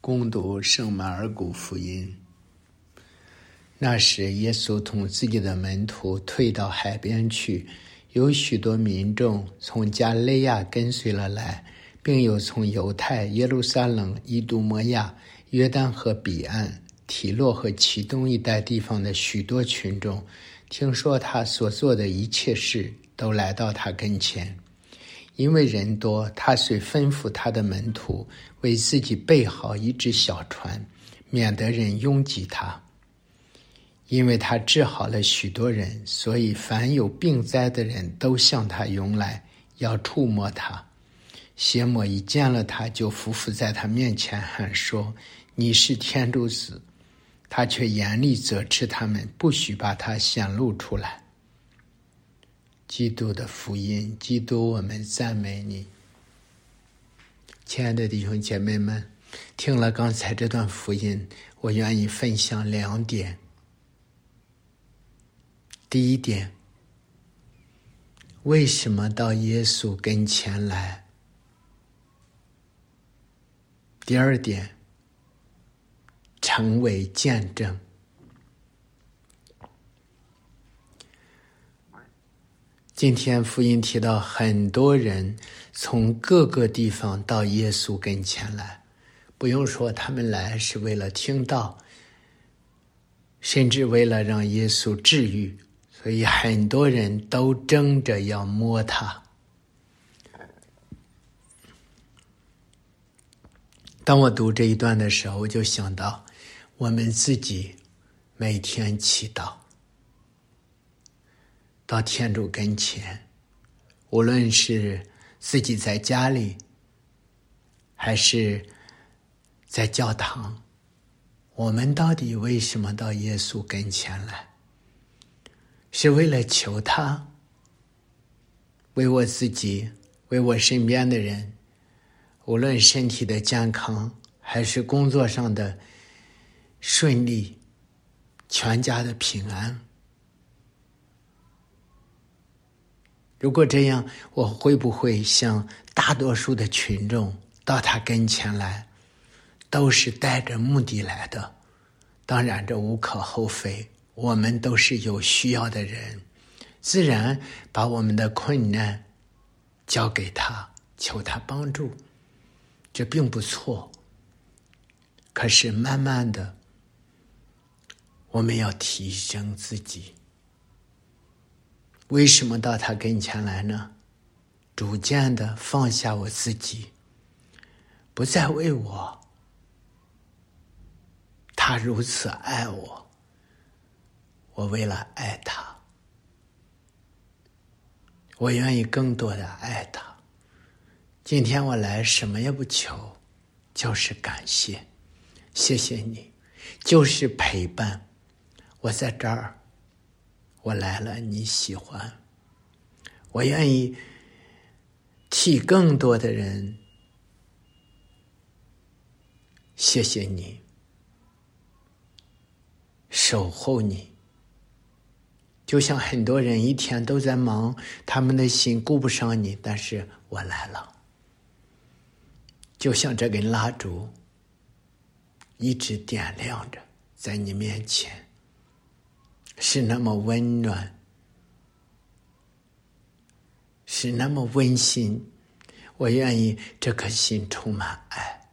攻读圣马尔谷福音。那时，耶稣同自己的门徒退到海边去，有许多民众从加利利亚跟随了来，并有从犹太、耶路撒冷、以杜摩亚、约旦河彼岸、提洛和其东一带地方的许多群众，听说他所做的一切事，都来到他跟前。因为人多，他遂吩咐他的门徒为自己备好一只小船，免得人拥挤他。因为他治好了许多人，所以凡有病灾的人都向他涌来，要触摸他。邪魔一见了他，就伏伏在他面前喊说：“你是天主子。”他却严厉责斥他们，不许把他显露出来。基督的福音，基督，我们赞美你。亲爱的弟兄姐妹们，听了刚才这段福音，我愿意分享2点。第一点，为什么到耶稣跟前来？第二点，成为见证。今天福音提到很多人从各个地方到耶稣跟前来，不用说他们来是为了听道，甚至为了让耶稣治愈，所以很多人都争着要摸他。当我读这一段的时候，我就想到我们自己每天祈祷到天主跟前，无论是自己在家里还是在教堂，我们到底为什么到耶稣跟前来？是为了求他，为我自己，为我身边的人，无论身体的健康还是工作上的顺利，全家的平安。如果这样，我会不会像大多数的群众到他跟前来，都是带着目的来的？当然这无可厚非，我们都是有需要的人，自然把我们的困难交给他，求他帮助，这并不错。可是慢慢的，我们要提升自己。为什么到他跟前来呢？逐渐的放下我自己，不再为我，他如此爱我，我为了爱他，我愿意更多的爱他。今天我来什么也不求，就是感谢，谢谢你，就是陪伴。我在这儿，我来了，你喜欢，我愿意替更多的人谢谢你，守候你。就像很多人一天都在忙，他们的心顾不上你，但是我来了。就像这根蜡烛一直点亮着在你面前，是那么温暖，是那么温馨，我愿意这颗心充满爱。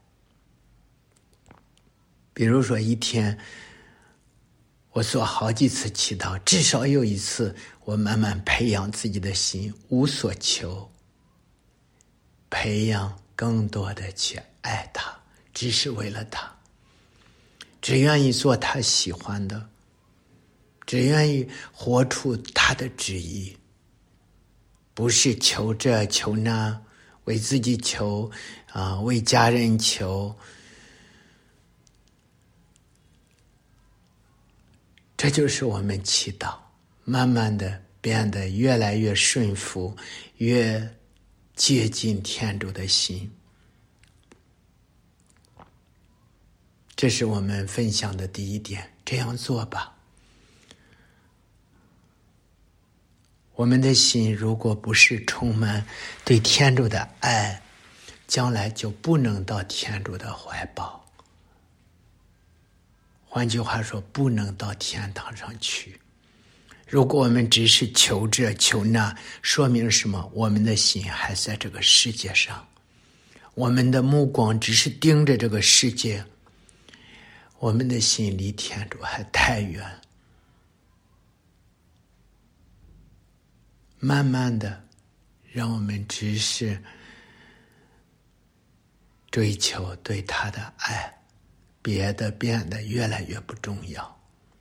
比如说一天我做好几次祈祷，至少有一次我慢慢培养自己的心，无所求，培养更多的去爱他，只是为了他，只愿意做他喜欢的，只愿意活出他的旨意，不是求这求那，为自己求为家人求。这就是我们祈祷，慢慢的变得越来越顺服，越接近天主的心。这是我们分享的第一点，这样做吧。我们的心如果不是充满对天主的爱，将来就不能到天主的怀抱。 换句话说，不能到天堂上去。如果我们只是求这求那，说明什么？我们的心还在这个世界上，我们的目光只是盯着这个世界，我们的心离天主还太远。慢慢的，让我们只是追求对他的爱，别的变得越来越不重要。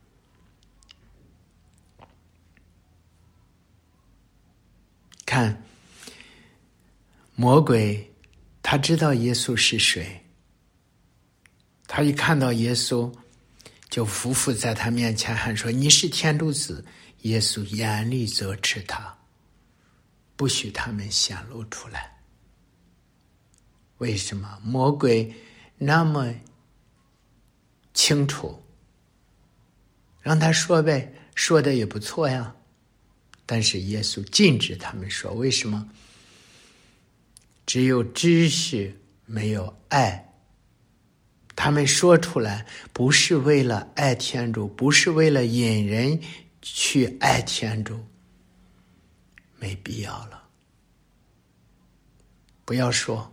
看，魔鬼他知道耶稣是谁，他一看到耶稣就匍匐在他面前喊说，你是天主子。耶稣严厉责斥他，不许他们显露出来。为什么？魔鬼那么清楚，让他说呗，说的也不错呀。但是耶稣禁止他们说，为什么？只有知识，没有爱。他们说出来不是为了爱天主，不是为了引人去爱天主，没必要了。不要说。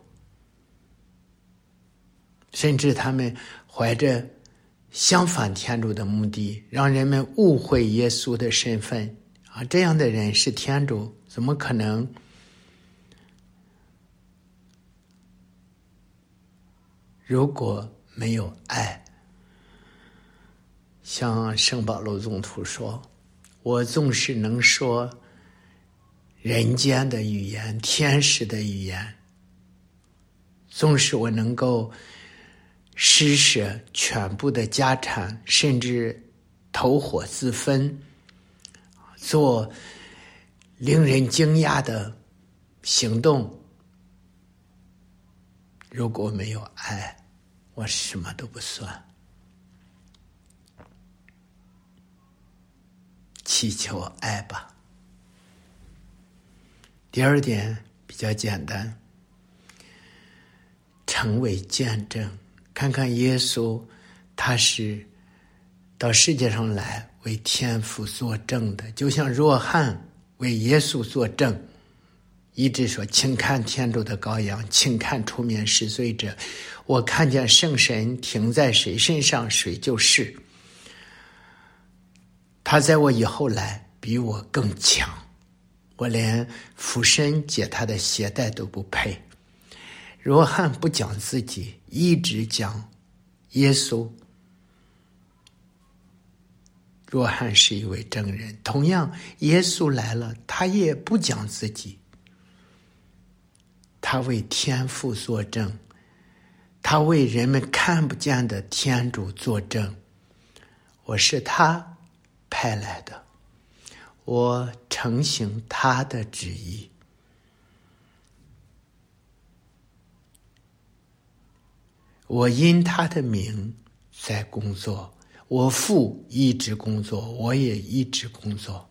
甚至他们怀着相反天主的目的，让人们误会耶稣的身份啊！这样的人是天主，怎么可能？如果没有爱，像圣保罗宗徒说，我纵是能说人间的语言，天使的语言，纵使我能够施舍全部的家产，甚至投火自焚，做令人惊讶的行动，如果没有爱，我什么都不算。祈求爱吧。第二点比较简单，成为见证。看看耶稣，他是到世界上来为天父作证的，就像若翰为耶稣作证，一直说，请看天主的羔羊，请看出免世罪者，我看见圣神停在谁身上，谁就是。他在我以后来比我更强，我连俯身解他的鞋带都不配。若翰不讲自己，一直讲耶稣。若翰是一位证人，同样耶稣来了，他也不讲自己，他为天父作证，他为人们看不见的天主作证。我是他派来的，我承行他的旨意。我因他的名在工作，我父一直工作，我也一直工作。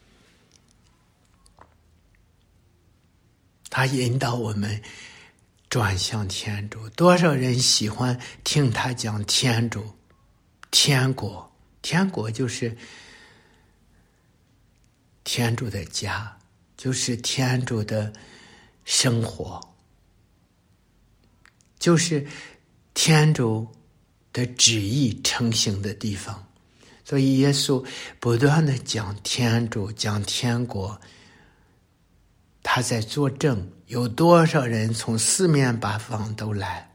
他引导我们转向天主。多少人喜欢听他讲天主、天国？天国就是天主的家，就是天主的生活，就是天主的旨意成行的地方。所以耶稣不断的讲天主，讲天国，他在作证。有多少人从四面八方都来？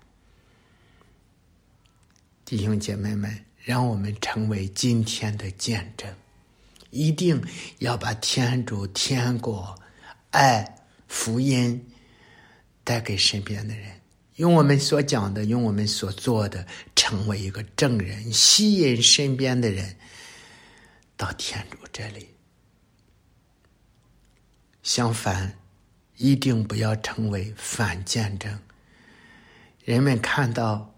弟兄姐妹们，让我们成为今天的见证，一定要把天主、天国、爱、福音带给身边的人，用我们所讲的，用我们所做的，成为一个证人，吸引身边的人到天主这里。相反，一定不要成为反见证。人们看到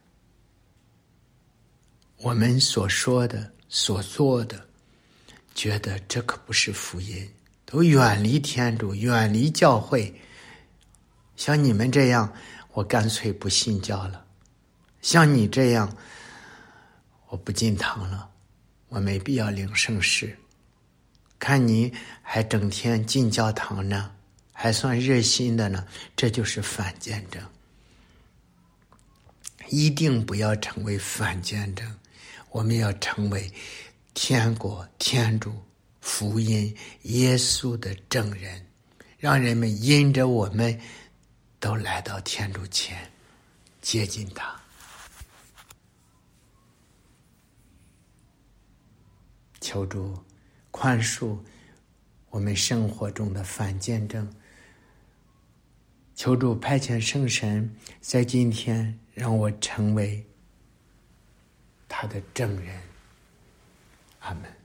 我们所说的、所做的，觉得这可不是福音，都远离天主，远离教会。像你们这样，我干脆不信教了。像你这样， 我不进堂了，我没必要领圣事。看你还整天进教堂呢，还算热心的呢，这就是反见证。一定不要成为反见证，我们要成为天国、天主、福音、耶稣的证人，让人们因着我们都来到天主前，接近他。求主宽恕我们生活中的反见证，求主派遣圣神在今天让我成为他的证人。阿们。